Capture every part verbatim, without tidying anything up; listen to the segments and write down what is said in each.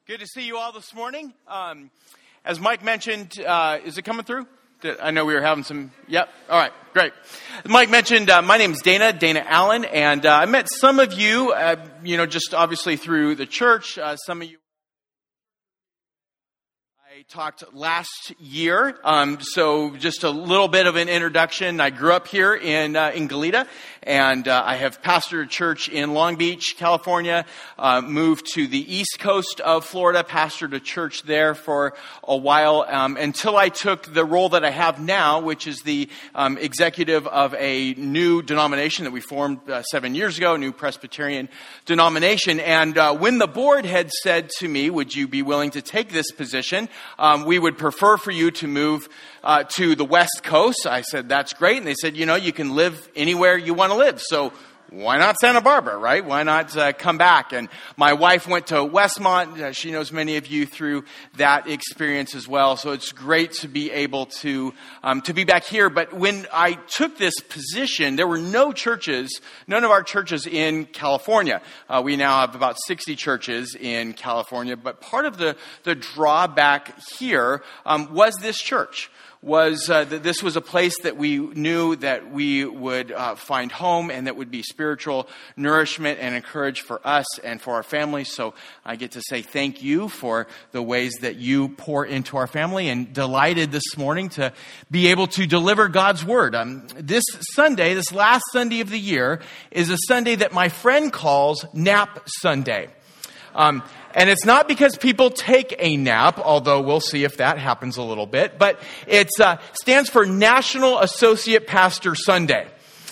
Good to see you all this morning. Um, as Mike mentioned, uh, is it coming through? I know we were having some, yep. All right, great. As Mike mentioned, uh, my name is Dana, Dana Allen, and uh, I met some of you, uh, you know, just obviously through the church. Uh, some of you I talked last year, um, so just a little bit of an introduction. I grew up here in uh, in Goleta, and uh, I have pastored a church in Long Beach, California, uh, moved to the east coast of Florida, pastored a church there for a while, um, until I took the role that I have now, which is the um, executive of a new denomination that we formed uh, seven years ago, a new Presbyterian denomination. And uh, when the board had said to me, would you be willing to take this position? Um, we would prefer for you to move uh, to the West Coast. I said, that's great. And they said, you know, you can live anywhere you want to live. So why not Santa Barbara, right? Why not uh, come back? And my wife went to Westmont. Uh, she knows many of you through that experience as well. So it's great to be able to um, to be back here. But when I took this position, there were no churches, none of our churches in California. Uh, we now have about sixty churches in California. But part of the, the drawback here um, was this church. was uh, that this was a place that we knew that we would uh, find home and that would be spiritual nourishment and encourage for us and for our family. So I get to say thank you for the ways that you pour into our family, and delighted this morning to be able to deliver God's Word. Um, this Sunday, this last Sunday of the year, is a Sunday that my friend calls Nap Sunday. Um, And it's not because people take a nap, although we'll see if that happens a little bit, but it uh, stands for National Associate Pastor Sunday.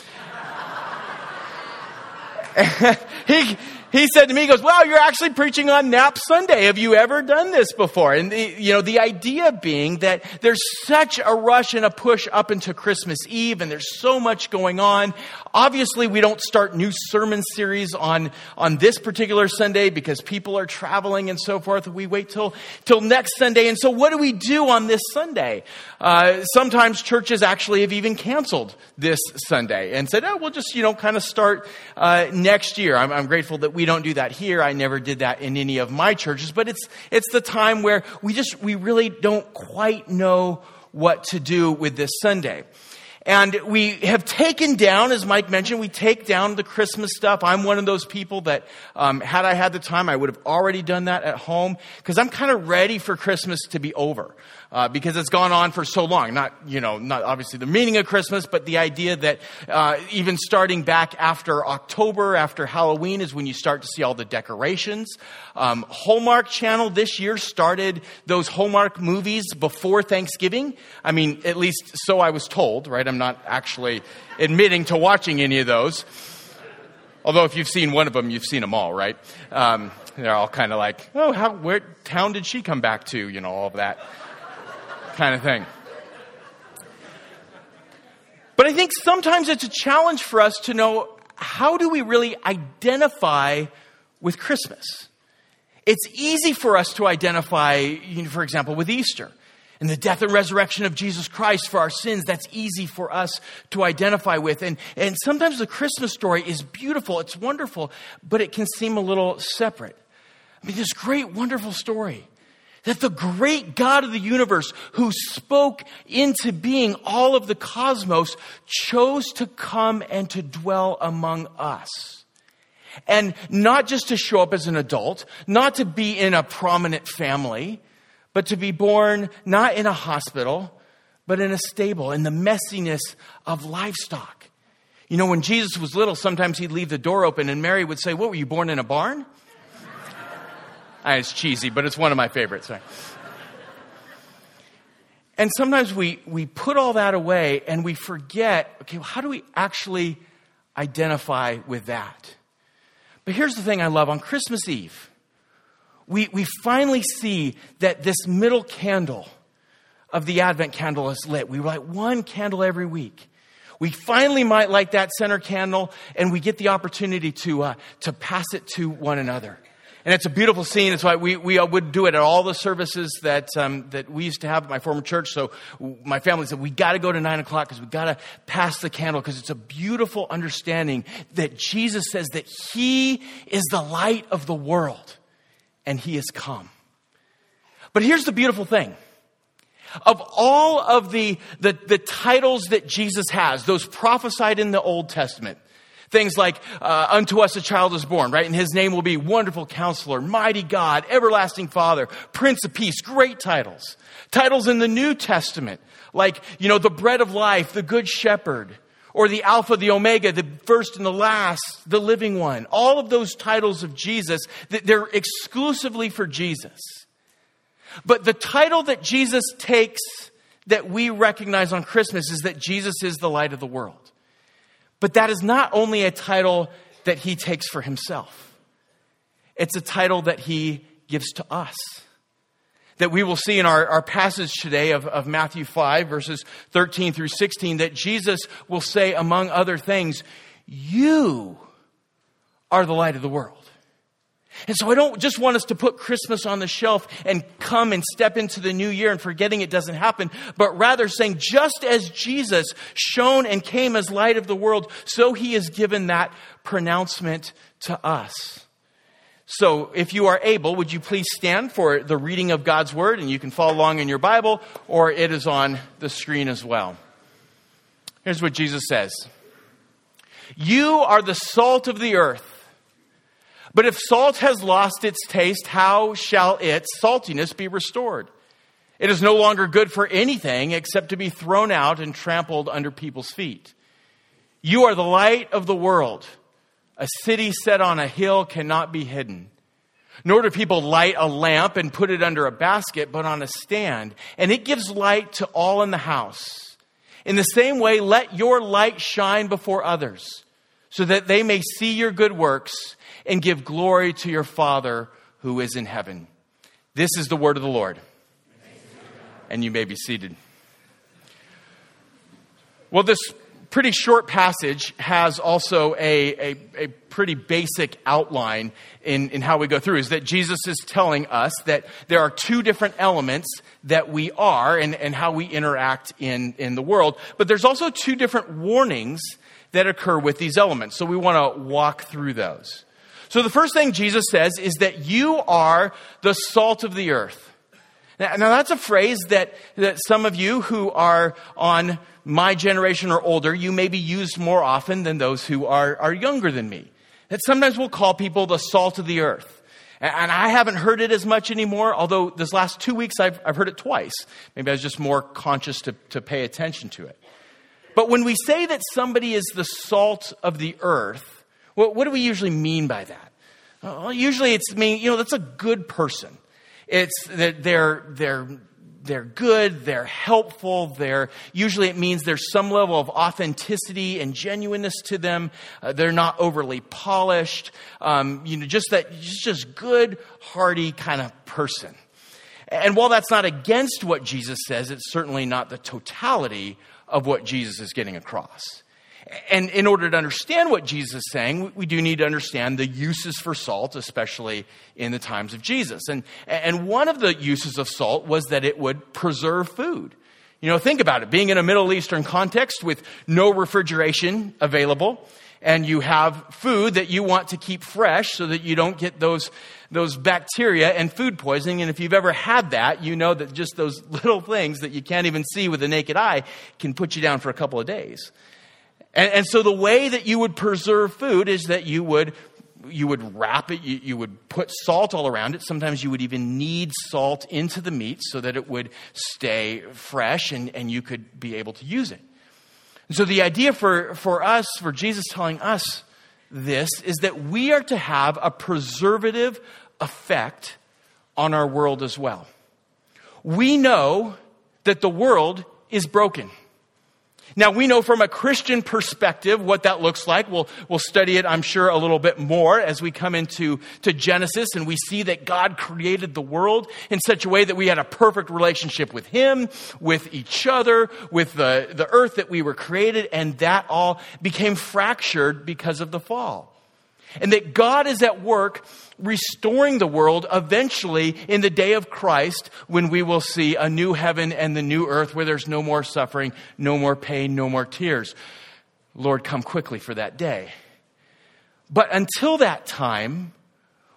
he he said to me, he goes, well, you're actually preaching on Nap Sunday. Have you ever done this before? And the, you know, the idea being that there's such a rush and a push up into Christmas Eve, and there's so much going on. Obviously, we don't start new sermon series on, on this particular Sunday because people are traveling and so forth. We wait till, till next Sunday. And so what do we do on this Sunday? Uh, sometimes churches actually have even canceled this Sunday and said, oh, we'll just, you know, kind of start uh, next year. I'm, I'm grateful that we don't do that here. I never did that in any of my churches, but it's it's the time where we just, we really don't quite know what to do with this Sunday. And we have taken down, as Mike mentioned, we take down the Christmas stuff. I'm one of those people that, um, had I had the time, I would have already done that at home, because I'm kind of ready for Christmas to be over. Uh, because it's gone on for so long. Not, you know, not obviously the meaning of Christmas, but the idea that uh, even starting back after October, after Halloween, is when you start to see all the decorations. Um, Hallmark Channel this year started those Hallmark movies before Thanksgiving. I mean, at least so I was told, right? I'm not actually admitting to watching any of those. Although if you've seen one of them, you've seen them all, right? Um, they're all kind of like, oh, how, where town did she come back to? You know, all of that kind of thing. But I think sometimes it's a challenge for us to know, how do we really identify with Christmas? It's easy for us to identify, you know, for example, with Easter and the death and resurrection of Jesus Christ for our sins. That's easy for us to identify with. And, and sometimes the Christmas story is beautiful. It's wonderful, but it can seem a little separate. I mean, this great, wonderful story that the great God of the universe, who spoke into being all of the cosmos, chose to come and to dwell among us. And not just to show up as an adult, not to be in a prominent family, but to be born not in a hospital, but in a stable, in the messiness of livestock. You know, when Jesus was little, sometimes he'd leave the door open and Mary would say, what, were you born in a barn? It's cheesy, but it's one of my favorites. Right? And sometimes we, we put all that away and we forget, okay, well, how do we actually identify with that? But here's the thing I love. On Christmas Eve, we, we finally see that this middle candle of the Advent candle is lit. We light one candle every week. We finally might light that center candle, and we get the opportunity to uh, to pass it to one another. And it's a beautiful scene. It's why we, we would do it at all the services that um, that we used to have at my former church. So my family said, we got to go to nine o'clock because we got to pass the candle, because it's a beautiful understanding that Jesus says that he is the light of the world and he has come. But here's the beautiful thing. Of all of the, the, the titles that Jesus has, those prophesied in the Old Testament, things like, uh, unto us a child is born, right? And his name will be Wonderful Counselor, Mighty God, Everlasting Father, Prince of Peace, great titles. Titles in the New Testament, like, you know, the Bread of Life, the Good Shepherd, or the Alpha, the Omega, the first and the last, the Living One. All of those titles of Jesus, they're exclusively for Jesus. But the title that Jesus takes that we recognize on Christmas is that Jesus is the light of the world. But that is not only a title that he takes for himself. It's a title that he gives to us. That we will see in our, our passage today of, of Matthew five, verses thirteen through sixteen, that Jesus will say, among other things, you are the light of the world. And so I don't just want us to put Christmas on the shelf and come and step into the new year and forgetting it doesn't happen, but rather saying, just as Jesus shone and came as light of the world, so he has given that pronouncement to us. So if you are able, would you please stand for the reading of God's word? And you can follow along in your Bible, or it is on the screen as well. Here's what Jesus says. You are the salt of the earth. But if salt has lost its taste, how shall its saltiness be restored? It is no longer good for anything except to be thrown out and trampled under people's feet. You are the light of the world. A city set on a hill cannot be hidden. Nor do people light a lamp and put it under a basket, but on a stand, and it gives light to all in the house. In the same way, let your light shine before others, so that they may see your good works and give glory to your Father who is in heaven. This is the word of the Lord. And you may be seated. Well, this pretty short passage has also a, a, a pretty basic outline in, in how we go through, is that Jesus is telling us that there are two different elements that we are and, and how we interact in, in the world. But there's also two different warnings that occur with these elements. So we want to walk through those. So the first thing Jesus says is that you are the salt of the earth. Now, now that's a phrase that, that some of you who are on my generation or older, you may be used more often than those who are, are younger than me. That sometimes we'll call people the salt of the earth. And I haven't heard it as much anymore, although this last two weeks I've, I've heard it twice. Maybe I was just more conscious to, to pay attention to it. But when we say that somebody is the salt of the earth, what, what do we usually mean by that? Well, usually it's mean, you know, that's a good person. It's that they're, they're, they're good, they're helpful, they're, usually it means there's some level of authenticity and genuineness to them. Uh, they're not overly polished. Um, you know, just that, just, just good, hearty kind of person. And while that's not against what Jesus says, it's certainly not the totality of what Jesus is getting across. And in order to understand what Jesus is saying, we do need to understand the uses for salt, especially in the times of Jesus. And, and one of the uses of salt was that it would preserve food. You know, think about it. Being in a Middle Eastern context with no refrigeration available, and you have food that you want to keep fresh so that you don't get those, those bacteria and food poisoning. And if you've ever had that, you know that just those little things that you can't even see with the naked eye can put you down for a couple of days. And, and so the way that you would preserve food is that you would you would wrap it, you, you would put salt all around it. Sometimes you would even knead salt into the meat so that it would stay fresh and, and you could be able to use it. And so the idea for, for us, for Jesus telling us this, is that we are to have a preservative effect on our world as well. We know that the world is broken. Now, we know from a Christian perspective what that looks like. We'll, we'll study it, I'm sure, a little bit more as we come into to Genesis, and we see that God created the world in such a way that we had a perfect relationship with Him, with each other, with the, the earth that we were created, and that all became fractured because of the fall. And that God is at work restoring the world eventually in the day of Christ, when we will see a new heaven and the new earth where there's no more suffering, no more pain, no more tears. Lord, come quickly for that day. But until that time,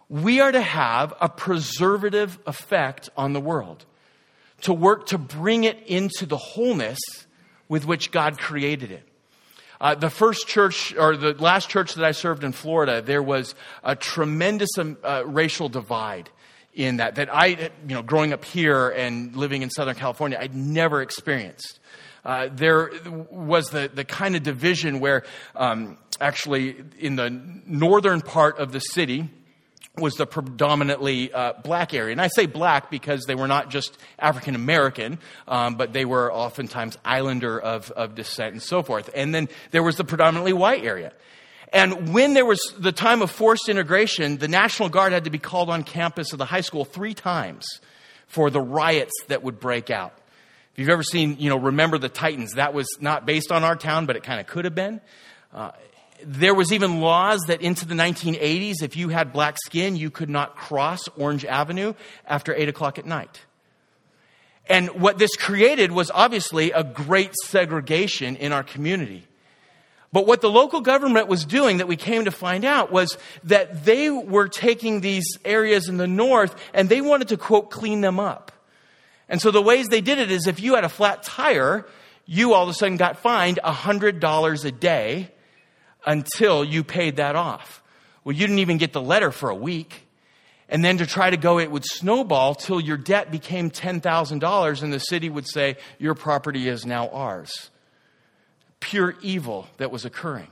We are to have a preservative effect on the world, to work to bring it into the wholeness with which God created it. Uh, the first church, or the last church that I served in Florida, there was a tremendous um, uh, racial divide in that, that I, you know, growing up here and living in Southern California, I'd never experienced. Uh, there was the, the kind of division where um, actually in the northern part of the city was the predominantly uh, black area. And I say black because they were not just African American, um, but they were oftentimes islander of, of descent and so forth. And then there was the predominantly white area. And when there was the time of forced integration, the National Guard had to be called on campus of the high school three times for the riots that would break out. If you've ever seen, you know, Remember the Titans, that was not based on our town, but it kind of could have been. Uh, There was even laws that into the nineteen eighties, if you had black skin, you could not cross Orange Avenue after eight o'clock at night. And what this created was obviously a great segregation in our community. But what the local government was doing that we came to find out was that they were taking these areas in the north and they wanted to, quote, clean them up. And so the ways they did it is if you had a flat tire, you all of a sudden got fined one hundred dollars a day until you paid that off. Well, you didn't even get the letter for a week. And then to try to go, it would snowball till your debt became ten thousand dollars and the city would say, your property is now ours. Pure evil that was occurring.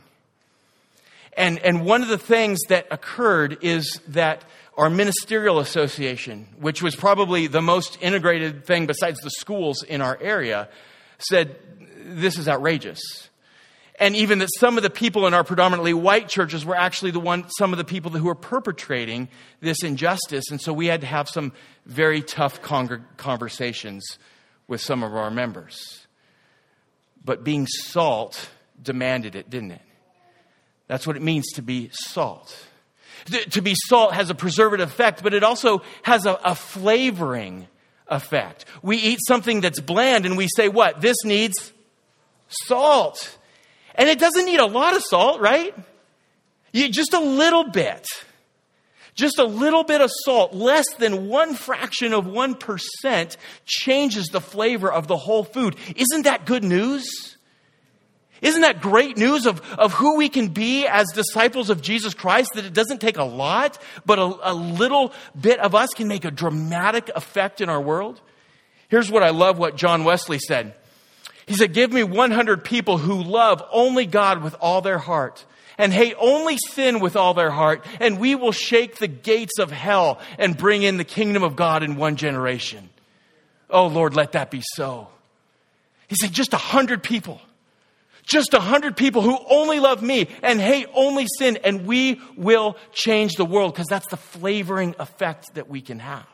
And, and one of the things that occurred is that our ministerial association, which was probably the most integrated thing besides the schools in our area, said, this is outrageous. And even that some of the people in our predominantly white churches were actually the one, some of the people who were perpetrating this injustice. And so we had to have some very tough con- conversations with some of our members. But being salt demanded it, didn't it? That's what it means to be salt. To be salt has a preservative effect, but it also has a, a flavoring effect. We eat something that's bland and we say, what? This needs salt. And it doesn't need a lot of salt, right? You, just a little bit. Just a little bit of salt, less than one fraction of one percent, changes the flavor of the whole food. Isn't that good news? Isn't that great news of, of who we can be as disciples of Jesus Christ? That it doesn't take a lot, but a, a little bit of us can make a dramatic effect in our world. Here's what I love what John Wesley said. He said, give me one hundred people who love only God with all their heart and hate only sin with all their heart, and we will shake the gates of hell and bring in the kingdom of God in one generation. Oh, Lord, let that be so. He said, just a hundred people. Just a hundred people who only love me and hate only sin, and we will change the world, because that's the flavoring effect that we can have.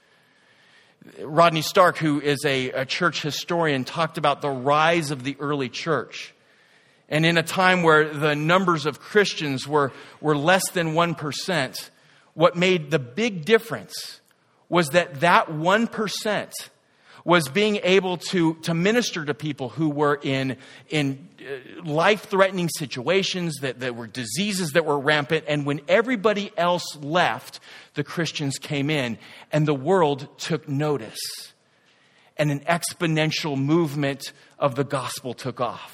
Rodney Stark, who is a, a church historian, talked about the rise of the early church. And in a time where the numbers of Christians were, were less than one percent, what made the big difference was that that one percent was being able to, to minister to people who were in, in life-threatening situations, that, that were diseases that were rampant. And when everybody else left, the Christians came in and the world took notice. And an exponential movement of the gospel took off.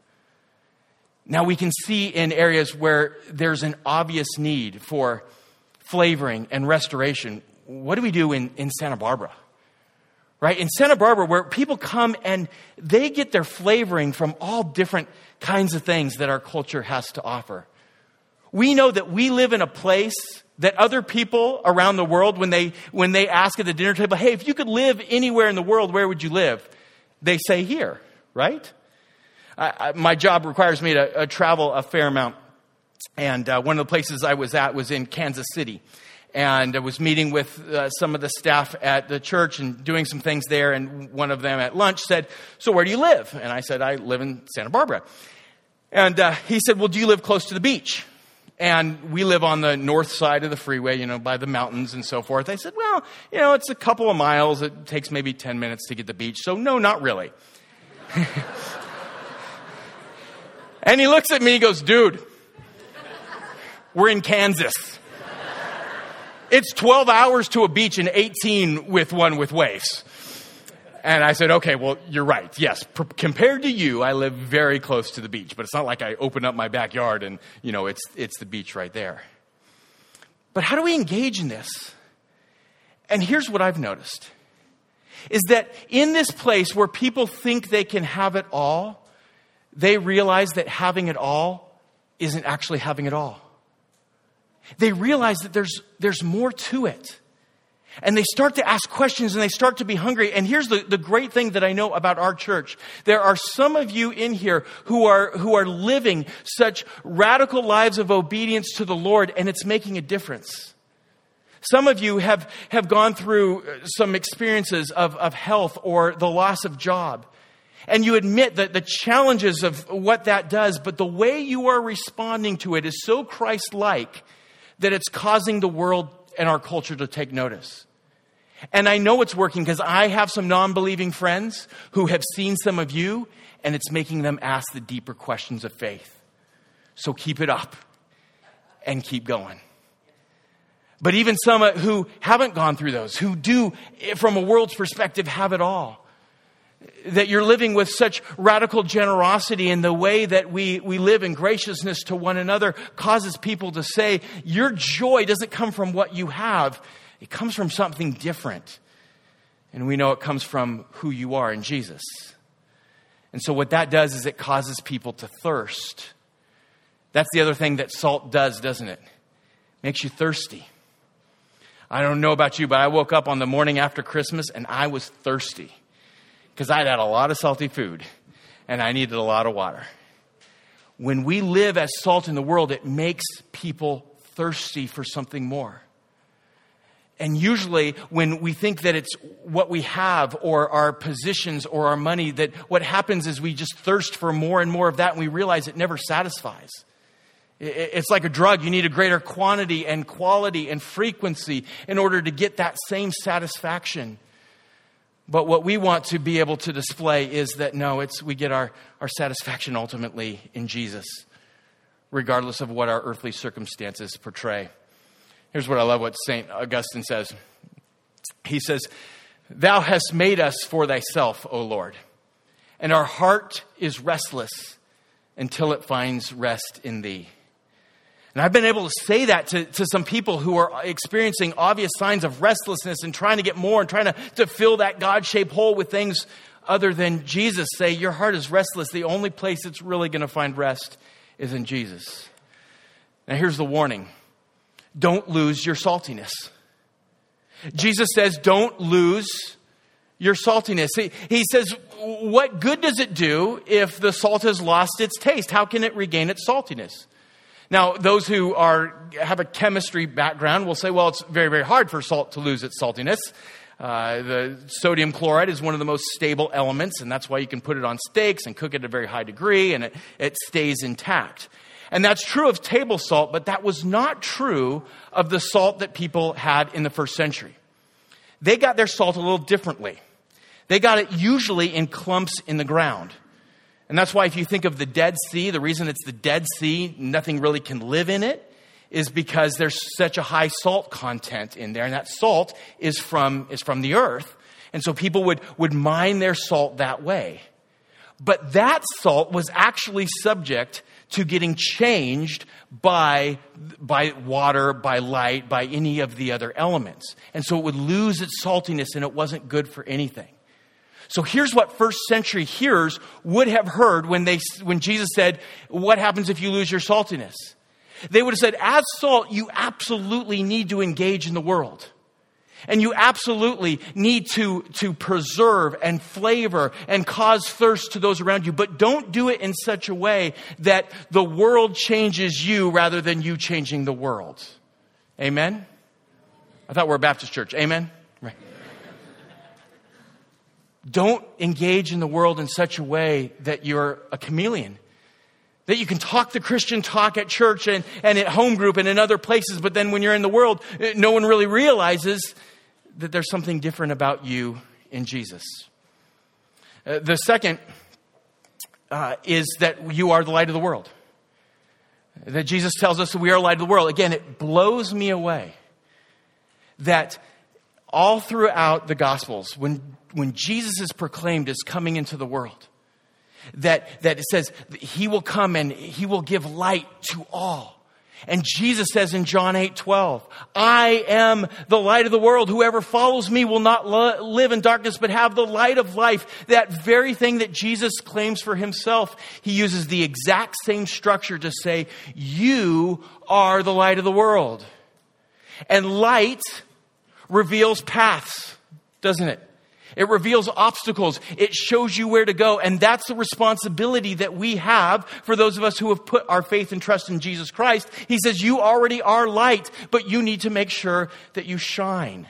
Now we can see in areas where there's an obvious need for flavoring and restoration. What do we do in, in Santa Barbara? Right? In Santa Barbara, where people come and they get their flavoring from all different kinds of things that our culture has to offer. We know that we live in a place that other people around the world, when they when they ask at the dinner table, hey, if you could live anywhere in the world, where would you live? They say here, right? I, I, my job requires me to uh, travel a fair amount. And uh, one of the places I was at was in Kansas City. And I was meeting with uh, some of the staff at the church and doing some things there. And one of them at lunch said, so where do you live? And I said, I live in Santa Barbara. And uh, he said, well, do you live close to the beach? And we live on the north side of the freeway, you know, by the mountains and so forth. I said, well, you know, it's a couple of miles. It takes maybe ten minutes to get to the beach. So no, not really. And he looks at me and goes, dude, we're in Kansas. it's twelve hours to a beach and eighteen with one with waves. And I said, okay, well, you're right. Yes, P- compared to you, I live very close to the beach. But it's not like I open up my backyard and, you know, it's it's the beach right there. But how do we engage in this? And here's what I've noticed, is that in this place where people think they can have it all, they realize that having it all isn't actually having it all. They realize that there's there's more to it. And they start to ask questions and they start to be hungry. And here's the, the great thing that I know about our church. There are some of you in here who are who are living such radical lives of obedience to the Lord, and it's making a difference. Some of you have, have gone through some experiences of, of health or the loss of job. And you admit that the challenges of what that does, but the way you are responding to it is so Christ-like that it's causing the world and our culture to take notice. And I know it's working because I have some non-believing friends who have seen some of you, and it's making them ask the deeper questions of faith. So keep it up and keep going. But even some who haven't gone through those, who do, from a world's perspective, have it all, that you're living with such radical generosity, in the way that we, we live in graciousness to one another causes people to say, your joy doesn't come from what you have. It comes from something different. And we know it comes from who you are in Jesus. And so what that does is it causes people to thirst. That's the other thing that salt does, doesn't it? Makes you thirsty. I don't know about you, but I woke up on the morning after Christmas and I was thirsty. Because I'd had a lot of salty food and I needed a lot of water. When we live as salt in the world, it makes people thirsty for something more. And usually when we think that it's what we have or our positions or our money, that what happens is we just thirst for more and more of that, and we realize it never satisfies. It's like a drug. You need a greater quantity and quality and frequency in order to get that same satisfaction. But what we want to be able to display is that, no, it's we get our, our satisfaction ultimately in Jesus, regardless of what our earthly circumstances portray. Here's what I love what Saint Augustine says. He says, "Thou hast made us for thyself, O Lord, and our heart is restless until it finds rest in thee." And I've been able to say that to, to some people who are experiencing obvious signs of restlessness and trying to get more and trying to, to fill that God-shaped hole with things other than Jesus. Say, your heart is restless. The only place it's really going to find rest is in Jesus. Now here's the warning. Don't lose your saltiness. Jesus says, don't lose your saltiness. He, he says, what good does it do if the salt has lost its taste? How can it regain its saltiness? Now, those who are have a chemistry background will say, well, it's very, very hard for salt to lose its saltiness. Uh, the sodium chloride is one of the most stable elements, and that's why you can put it on steaks and cook it at a very high degree, and it, it stays intact. And that's true of table salt, but that was not true of the salt that people had in the first century. They got their salt a little differently. They got it usually in clumps in the ground. And that's why if you think of the Dead Sea, the reason it's the Dead Sea, nothing really can live in it, is because there's such a high salt content in there. And that salt is from, is from the earth. And so people would, would mine their salt that way. But that salt was actually subject to getting changed by, by water, by light, by any of the other elements. And so it would lose its saltiness, and it wasn't good for anything. So here's what first century hearers would have heard when they when Jesus said, what happens if you lose your saltiness? They would have said, as salt, you absolutely need to engage in the world. And you absolutely need to, to preserve and flavor and cause thirst to those around you. But don't do it in such a way that the world changes you rather than you changing the world. Amen? I thought we're a Baptist church. Amen? Right. Don't engage in the world in such a way that you're a chameleon. That you can talk the Christian talk at church and, and at home group and in other places, but then when you're in the world, no one really realizes that there's something different about you in Jesus. Uh, the second uh, is that you are the light of the world. That Jesus tells us that we are the light of the world. Again, it blows me away that all throughout the Gospels, when, when Jesus is proclaimed as coming into the world, that, that it says that he will come and he will give light to all. And Jesus says in John eight twelve, I am the light of the world. Whoever follows me will not lo- live in darkness, but have the light of life. That very thing that Jesus claims for himself, he uses the exact same structure to say, you are the light of the world. And light reveals paths, doesn't it? It reveals obstacles. It shows you where to go. And that's the responsibility that we have for those of us who have put our faith and trust in Jesus Christ. He says, you already are light, but you need to make sure that you shine.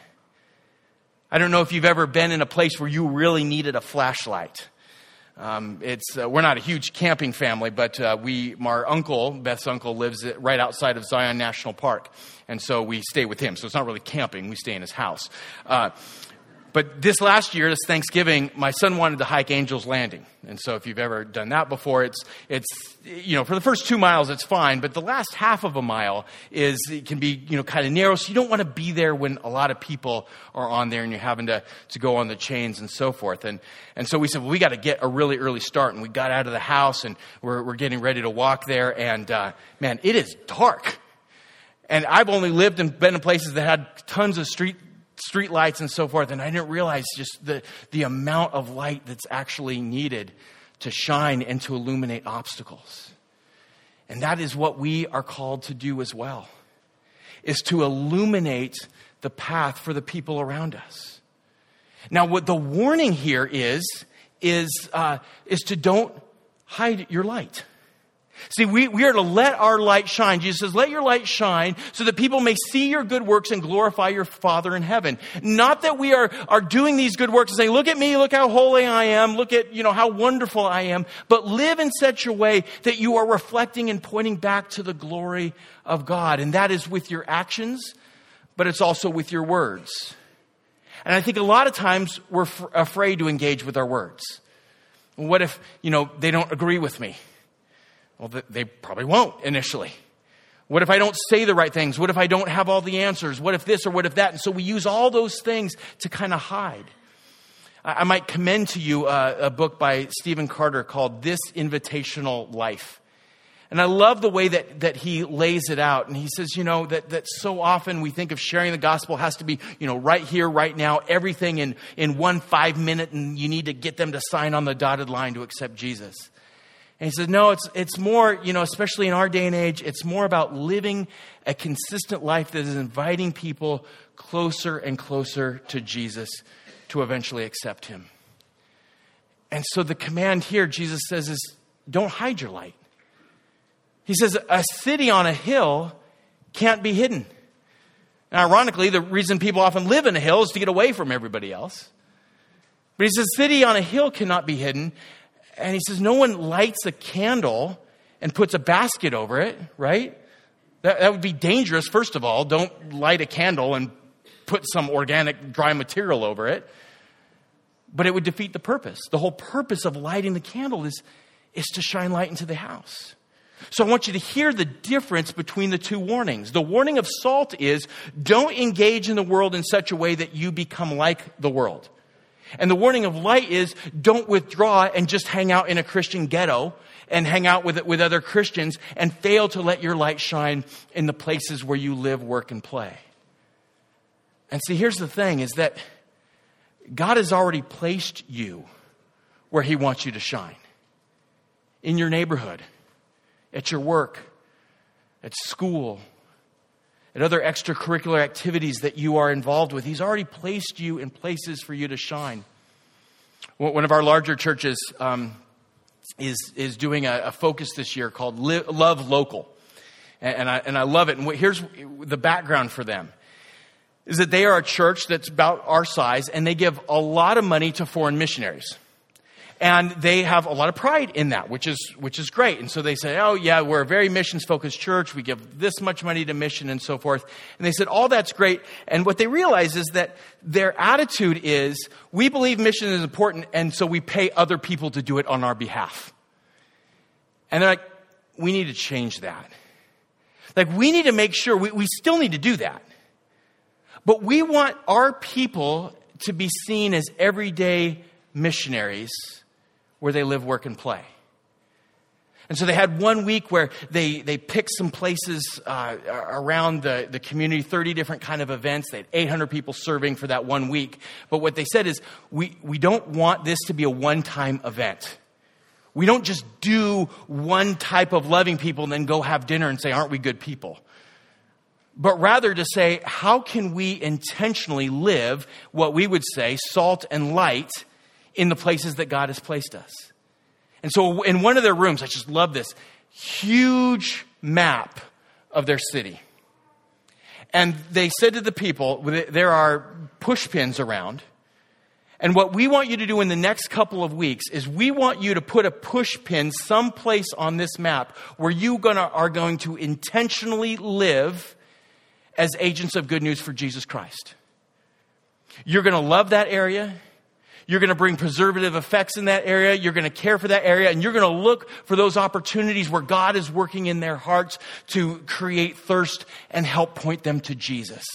I don't know if you've ever been in a place where you really needed a flashlight. Um, it's uh, we're not a huge camping family, but uh, we, our uncle, Beth's uncle, lives right outside of Zion National Park. And so we stay with him. So it's not really camping. We stay in his house. Uh, But this last year, this Thanksgiving, my son wanted to hike Angel's Landing. And so if you've ever done that before, it's, it's, you know, for the first two miles, it's fine. But the last half of a mile is, it can be, you know, kind of narrow. So you don't want to be there when a lot of people are on there and you're having to, to go on the chains and so forth. And, and so we said, well, we got to get a really early start. And we got out of the house and we're, we're getting ready to walk there. And, uh, man, it is dark. And I've only lived and been in places that had tons of street street lights and so forth, and I didn't realize just the, the amount of light that's actually needed to shine and to illuminate obstacles. And that is what we are called to do as well, is to illuminate the path for the people around us. Now, what the warning here is, is, uh, is to don't hide your light. See, we, we are to let our light shine. Jesus says, let your light shine so that people may see your good works and glorify your Father in heaven. Not that we are, are doing these good works and saying, look at me, look how holy I am, look at, you know, how wonderful I am, but live in such a way that you are reflecting and pointing back to the glory of God. And that is with your actions, but it's also with your words. And I think a lot of times we're f- afraid to engage with our words. What if, you know, they don't agree with me? Well, they probably won't initially. What if I don't say the right things? What if I don't have all the answers? What if this or what if that? And so we use all those things to kind of hide. I might commend to you a, a book by Stephen Carter called This Invitational Life. And I love the way that, that he lays it out. And he says, you know, that, that so often we think of sharing the gospel has to be, you know, right here, right now, everything in, in one five minute, and you need to get them to sign on the dotted line to accept Jesus. And he says, no, it's it's more, you know, especially in our day and age, it's more about living a consistent life that is inviting people closer and closer to Jesus to eventually accept him. And so the command here, Jesus says, is don't hide your light. He says a city on a hill can't be hidden. And ironically, the reason people often live in a hill is to get away from everybody else. But he says a city on a hill cannot be hidden. And he says, no one lights a candle and puts a basket over it, right? That, that would be dangerous, first of all. Don't light a candle and put some organic dry material over it. But it would defeat the purpose. The whole purpose of lighting the candle is, is to shine light into the house. So I want you to hear the difference between the two warnings. The warning of salt is, don't engage in the world in such a way that you become like the world. And the warning of light is, don't withdraw and just hang out in a Christian ghetto and hang out with with other Christians and fail to let your light shine in the places where you live, work, and play. And see, here's the thing, is that God has already placed you where he wants you to shine. In your neighborhood, at your work, at school, at other extracurricular activities that you are involved with. He's already placed you in places for you to shine. One of our larger churches um, is is doing a, a focus this year called Live, Love Local. And, and, I, and I love it. And here's the background for them. Is that they are a church that's about our size, and they give a lot of money to foreign missionaries. And they have a lot of pride in that, which is which is great. And so they say, oh, yeah, we're a very missions-focused church. We give this much money to mission and so forth. And they said, all that's great. And what they realize is that their attitude is, we believe mission is important, and so we pay other people to do it on our behalf. And they're like, we need to change that. Like, we need to make sure, we, we still need to do that. But we want our people to be seen as everyday missionaries where they live, work, and play. And so they had one week where they, they picked some places uh, around the, the community, thirty different kind of events. They had eight hundred people serving for that one week. But what they said is, we, we don't want this to be a one-time event. We don't just do one type of loving people and then go have dinner and say, aren't we good people? But rather to say, how can we intentionally live what we would say salt and light in the places that God has placed us? And so in one of their rooms, I just love this, huge map of their city. And they said to the people, there are push pins around. And what we want you to do in the next couple of weeks is we want you to put a push pin someplace on this map where you gonna, are going to intentionally live as agents of good news for Jesus Christ. You're going to love that area. You're going to bring preservative effects in that area. You're going to care for that area. And you're going to look for those opportunities where God is working in their hearts to create thirst and help point them to Jesus.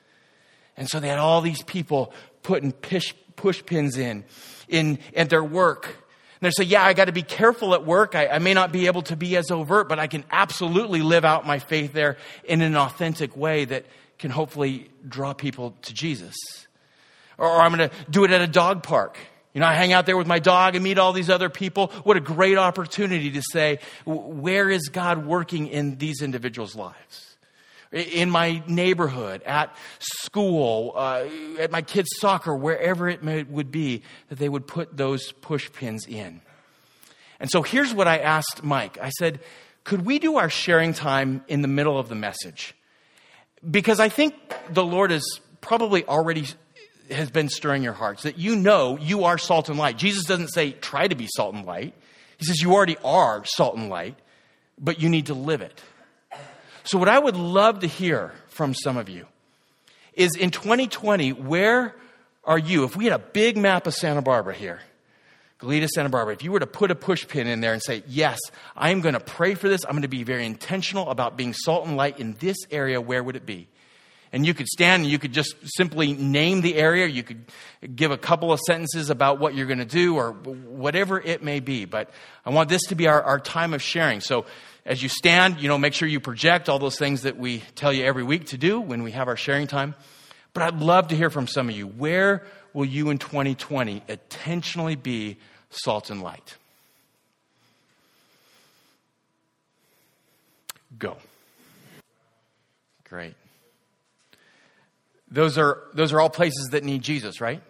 And so they had all these people putting push, push pins in, in at their work. And they say, yeah, I got to be careful at work. I, I may not be able to be as overt, but I can absolutely live out my faith there in an authentic way that can hopefully draw people to Jesus. Or I'm going to do it at a dog park. You know, I hang out there with my dog and meet all these other people. What a great opportunity to say, where is God working in these individuals' lives? In my neighborhood, at school, uh, at my kids' soccer, wherever it may, would be, that they would put those push pins in. And so here's what I asked Mike. I said, could we do our sharing time in the middle of the message? Because I think the Lord has probably already has been stirring your hearts, that you know you are salt and light. Jesus doesn't say, try to be salt and light. He says, you already are salt and light, but you need to live it. So what I would love to hear from some of you is in twenty twenty, where are you? If we had a big map of Santa Barbara here, Goleta, Santa Barbara, if you were to put a push pin in there and say, yes, I am going to pray for this. I'm going to be very intentional about being salt and light in this area. Where would it be? And you could stand and you could just simply name the area. You could give a couple of sentences about what you're going to do or whatever it may be. But I want this to be our, our time of sharing. So as you stand, you know, make sure you project all those things that we tell you every week to do when we have our sharing time. But I'd love to hear from some of you. Where will you in twenty twenty intentionally be salt and light? Go. Great. Those are those are all places that need Jesus, right?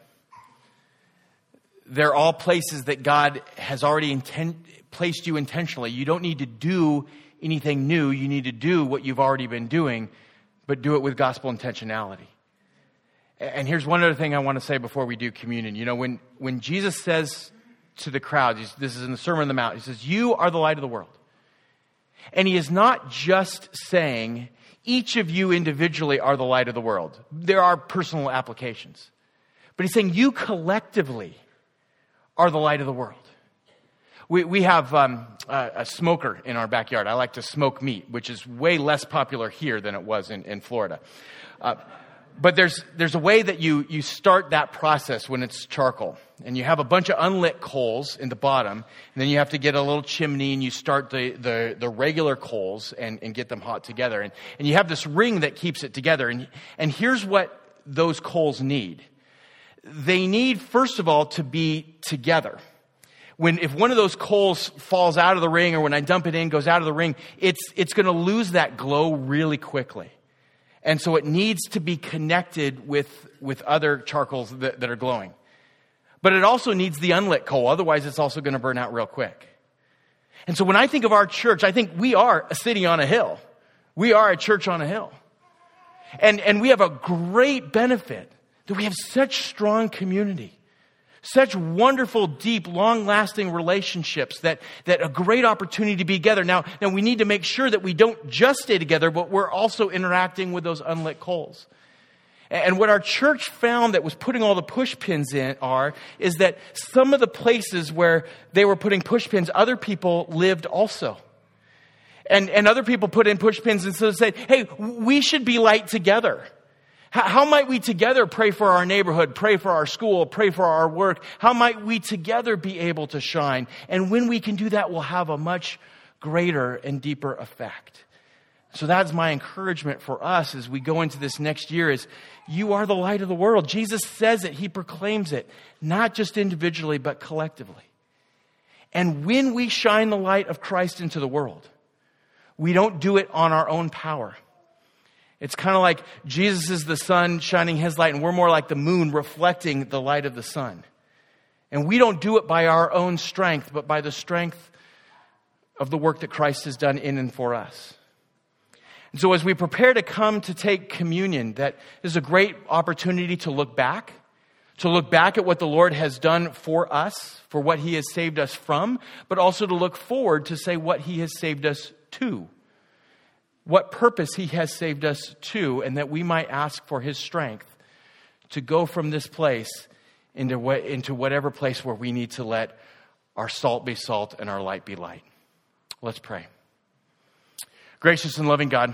They're all places that God has already intent, placed you intentionally. You don't need to do anything new. You need to do what you've already been doing, but do it with gospel intentionality. And here's one other thing I want to say before we do communion. You know, when, when Jesus says to the crowd, this is in the Sermon on the Mount, he says, you are the light of the world. And he is not just saying, each of you individually are the light of the world. There are personal applications. But he's saying you collectively are the light of the world. We we have um, a, a smoker in our backyard. I like to smoke meat, which is way less popular here than it was in, in Florida. Uh, but there's there's a way that you, you start that process when it's charcoal. And you have a bunch of unlit coals in the bottom. And then you have to get a little chimney and you start the, the, the regular coals and, and get them hot together. And, and you have this ring that keeps it together. And, and here's what those coals need. They need, first of all, to be together. When if one of those coals falls out of the ring or when I dump it in, goes out of the ring, it's it's going to lose that glow really quickly. And so it needs to be connected with, with other charcoals that, that are glowing. But it also needs the unlit coal. Otherwise, it's also going to burn out real quick. And so when I think of our church, I think we are a city on a hill. We are a church on a hill. And, and we have a great benefit that we have such strong community. Such wonderful, deep, long-lasting relationships that, that a great opportunity to be together. Now, now, we need to make sure that we don't just stay together, but we're also interacting with those unlit coals. And what our church found that was putting all the push pins in are, is that some of the places where they were putting push pins, other people lived also. And, and other people put in push pins and so said, hey, we should be light together. How, how might we together pray for our neighborhood, pray for our school, pray for our work? How might we together be able to shine? And when we can do that, we'll have a much greater and deeper effect. So that's my encouragement for us as we go into this next year is you are the light of the world. Jesus says it. He proclaims it, not just individually, but collectively. And when we shine the light of Christ into the world, we don't do it on our own power. It's kind of like Jesus is the sun shining his light, and we're more like the moon reflecting the light of the sun. And we don't do it by our own strength, but by the strength of the work that Christ has done in and for us. And so as we prepare to come to take communion, that is a great opportunity to look back, to look back at what the Lord has done for us, for what he has saved us from, but also to look forward to say what he has saved us to, what purpose he has saved us to, and that we might ask for his strength to go from this place into, what, into whatever place where we need to let our salt be salt and our light be light. Let's pray. Gracious and loving God,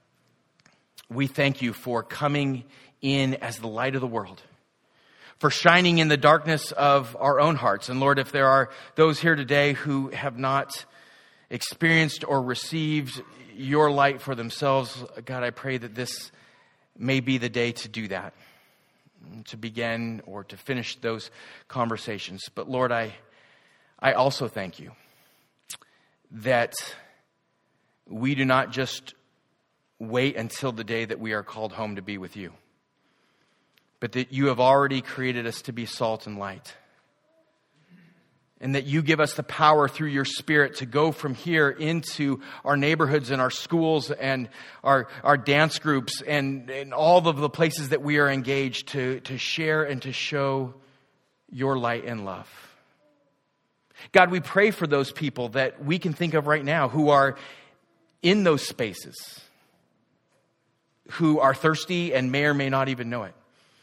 we thank you for coming in as the light of the world, for shining in the darkness of our own hearts. And Lord, if there are those here today who have not experienced or received your light for themselves, God, I pray that this may be the day to do that, to begin or to finish those conversations. But Lord, I, I also thank you that we do not just wait until the day that we are called home to be with you, but that you have already created us to be salt and light. And that you give us the power through your Spirit to go from here into our neighborhoods and our schools and our, our dance groups and, and all of the places that we are engaged to, to share and to show your light and love. God, we pray for those people that we can think of right now who are in those spaces, who are thirsty and may or may not even know it,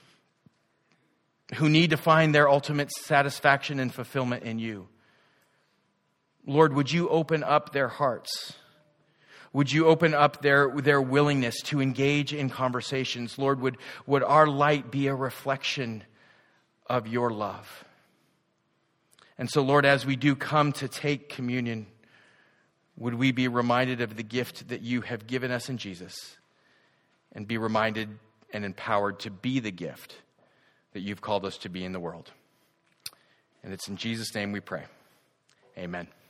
who need to find their ultimate satisfaction and fulfillment in you. Lord, would you open up their hearts? Would you open up their, their willingness to engage in conversations? Lord, would, would our light be a reflection of your love? And so, Lord, as we do come to take communion, would we be reminded of the gift that you have given us in Jesus, and be reminded and empowered to be the gift that you've called us to be in the world. And it's in Jesus' name we pray. Amen.